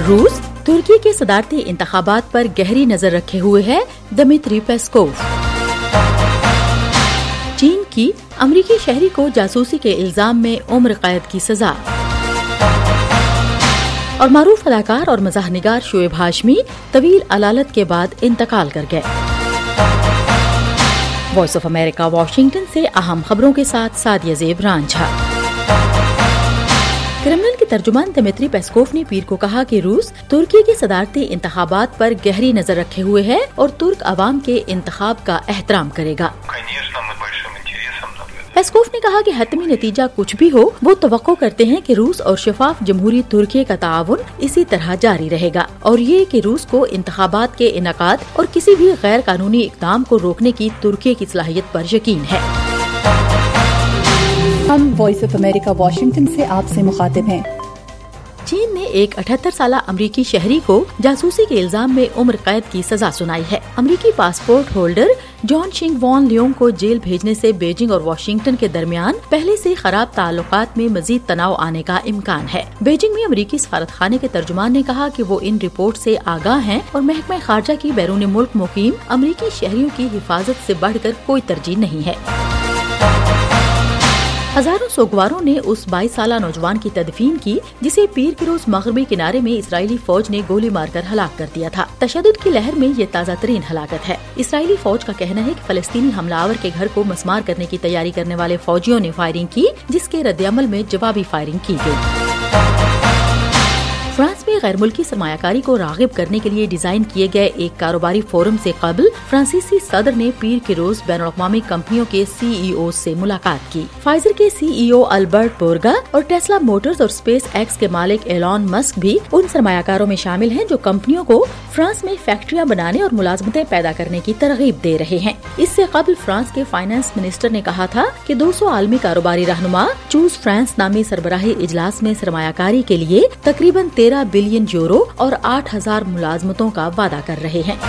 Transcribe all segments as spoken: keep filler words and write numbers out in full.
روس ترکی کے صدارتی انتخابات پر گہری نظر رکھے ہوئے ہے دمیتری پیسکوف۔ چین کی امریکی شہری کو جاسوسی کے الزام میں عمر قید کی سزا۔ اور معروف اداکار اور مزاح نگار شعیب ہاشمی طویل علالت کے بعد انتقال کر گئے۔ وائس آف امریکہ واشنگٹن سے اہم خبروں کے ساتھ سعدیہ زیب رانجھا۔ کرملن کے ترجمان دمیتری پیسکوف نے پیر کو کہا کہ روس ترکی کے صدارتی انتخابات پر گہری نظر رکھے ہوئے ہے اور ترک عوام کے انتخاب کا احترام کرے گا۔ پیسکوف نے کہا کہ حتمی نتیجہ کچھ بھی ہو، وہ توقع کرتے ہیں کہ روس اور شفاف جمہوری ترکی کا تعاون اسی طرح جاری رہے گا، اور یہ کہ روس کو انتخابات کے انعقاد اور کسی بھی غیر قانونی اقدام کو روکنے کی ترکی کی صلاحیت پر یقین ہے۔ ہم وائس آف امریکہ واشنگٹن سے آپ سے مخاطب ہیں۔ چین نے ایک اٹھہتر سالہ امریکی شہری کو جاسوسی کے الزام میں عمر قید کی سزا سنائی ہے۔ امریکی passport holder John Shing Wan Leung کو جیل بھیجنے سے بیجنگ اور واشنگٹن کے درمیان پہلے سے خراب تعلقات میں مزید تناؤ آنے کا امکان ہے۔ بیجنگ میں امریکی سفارت خانے کے ترجمان نے کہا کہ وہ ان رپورٹ سے آگاہ ہیں اور محکمہ خارجہ کی بیرون ملک مقیم امریکی شہریوں کی حفاظت سے بڑھ کر کوئی ترجیح نہیں ہے۔ ہزاروں سوگواروں نے اس بائیس سالہ نوجوان کی تدفین کی جسے پیر کے روز مغربی کنارے میں اسرائیلی فوج نے گولی مار کر ہلاک کر دیا تھا۔ تشدد کی لہر میں یہ تازہ ترین ہلاکت ہے۔ اسرائیلی فوج کا کہنا ہے کہ فلسطینی حملہ آور کے گھر کو مسمار کرنے کی تیاری کرنے والے فوجیوں نے فائرنگ کی، جس کے رد عمل میں جوابی فائرنگ کی گئی۔ فرانس میں غیر ملکی سرمایہ کاری کو راغب کرنے کے لیے ڈیزائن کیے گئے ایک کاروباری فورم سے قبل فرانسیسی صدر نے پیر کے روز بین الاقوامی کمپنیوں کے سی ای او سے ملاقات کی۔ فائزر کے سی ای او البرٹ بورگا اور ٹیسلا موٹرز اور اسپیس ایکس کے مالک ایلون مسک بھی ان سرمایہ کاروں میں شامل ہیں جو کمپنیوں کو فرانس میں فیکٹریاں بنانے اور ملازمتیں پیدا کرنے کی ترغیب دے رہے ہیں۔ اس سے قبل فرانس کے فائنانس منسٹر نے کہا تھا کہ دو سو عالمی کاروباری رہنما چوز فرانس نامی سربراہی اجلاس میں سرمایہ کاری کے لیے تقریباً تیرہ بلین یورو اور آٹھ ہزار ملازمتوں کا وعدہ کر رہے ہیں۔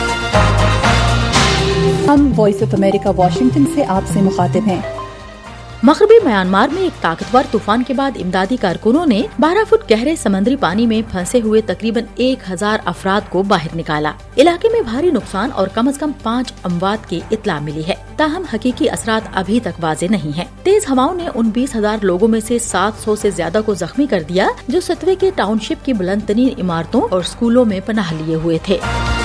ہم وائس آف امریکہ واشنگٹن سے آپ سے مخاطب ہیں۔ مغربی میانمار میں ایک طاقتور طوفان کے بعد امدادی کارکنوں نے بارہ فٹ گہرے سمندری پانی میں پھنسے ہوئے تقریباً ایک ہزار افراد کو باہر نکالا۔ علاقے میں بھاری نقصان اور کم از کم پانچ اموات کی اطلاع ملی ہے، تاہم حقیقی اثرات ابھی تک واضح نہیں ہیں۔ تیز ہواؤں نے ان بیس ہزار لوگوں میں سے سات سو سے زیادہ کو زخمی کر دیا جو ستوے کے ٹاؤن شپ کی بلند ترین عمارتوں اور اسکولوں میں پناہ لیے ہوئے تھے۔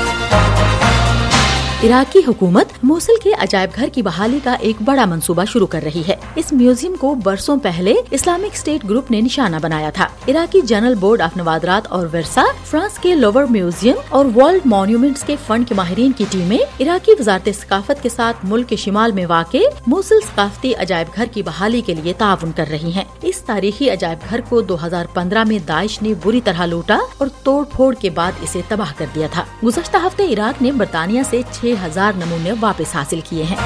عراق کی حکومت موصل کے عجائب گھر کی بحالی کا ایک بڑا منصوبہ شروع کر رہی ہے۔ اس میوزیم کو برسوں پہلے اسلامک اسٹیٹ گروپ نے نشانہ بنایا تھا۔ عراقی جنرل بورڈ آف نوادرات اور ورثہ، فرانس کے لوور میوزیم اور ورلڈ مونومنٹس کے فنڈ کے ماہرین کی ٹیمیں عراقی وزارت ثقافت کے ساتھ ملک کے شمال میں واقع موصل ثقافتی عجائب گھر کی بحالی کے لیے تعاون کر رہی ہیں۔ اس تاریخی عجائب گھر کو دو ہزار پندرہ میں داعش نے بری طرح لوٹا اور توڑ پھوڑ کے بعد اسے تباہ کر دیا تھا۔ گزشتہ ہفتے عراق نے برطانیہ سے چھ ہزار نمونے واپس حاصل کیے ہیں۔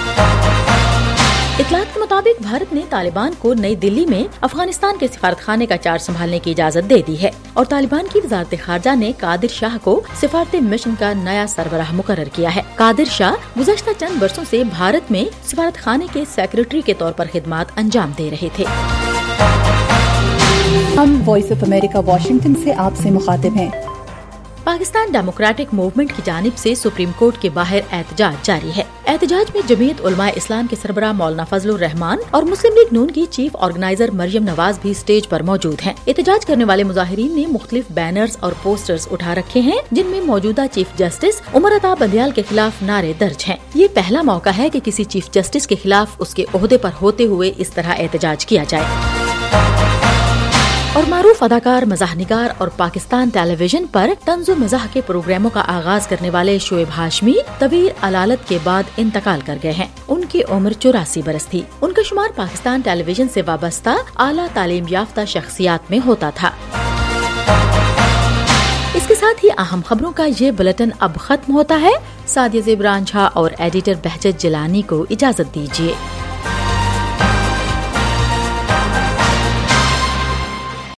اطلاعات کے مطابق بھارت نے طالبان کو نئی دلی میں افغانستان کے سفارت خانے کا چارج سنبھالنے کی اجازت دے دی ہے، اور طالبان کی وزارت خارجہ نے قادر شاہ کو سفارتی مشن کا نیا سربراہ مقرر کیا ہے۔ قادر شاہ گزشتہ چند برسوں سے بھارت میں سفارت خانے کے سیکرٹری کے طور پر خدمات انجام دے رہے تھے۔ ہم وائس آف امریکہ واشنگٹن سے آپ سے مخاطب ہیں۔ پاکستان ڈیموکریٹک موومنٹ کی جانب سے سپریم کورٹ کے باہر احتجاج جاری ہے۔ احتجاج میں جمعیت علماء اسلام کے سربراہ مولانا فضل الرحمان اور مسلم لیگ نون کی چیف آرگنائزر مریم نواز بھی اسٹیج پر موجود ہیں۔ احتجاج کرنے والے مظاہرین نے مختلف بینرز اور پوسٹرز اٹھا رکھے ہیں جن میں موجودہ چیف جسٹس عمر عطا بندیال کے خلاف نعرے درج ہیں۔ یہ پہلا موقع ہے کہ کسی چیف جسٹس کے خلاف اس کے عہدے پر ہوتے ہوئے اس طرح احتجاج کیا جائے۔ اور معروف اداکار، مزاح نگار اور پاکستان ٹیلی ویژن پر طنز و مزاح کے پروگراموں کا آغاز کرنے والے شعیب ہاشمی طویل علالت کے بعد انتقال کر گئے ہیں۔ ان کی عمر چوراسی برس تھی۔ ان کا شمار پاکستان ٹیلی ویژن سے وابستہ اعلیٰ تعلیم یافتہ شخصیات میں ہوتا تھا۔ اس کے ساتھ ہی اہم خبروں کا یہ بلیٹن اب ختم ہوتا ہے۔ سعدیہ زیب رانجھا اور ایڈیٹر بہجت جیلانی کو اجازت دیجیے۔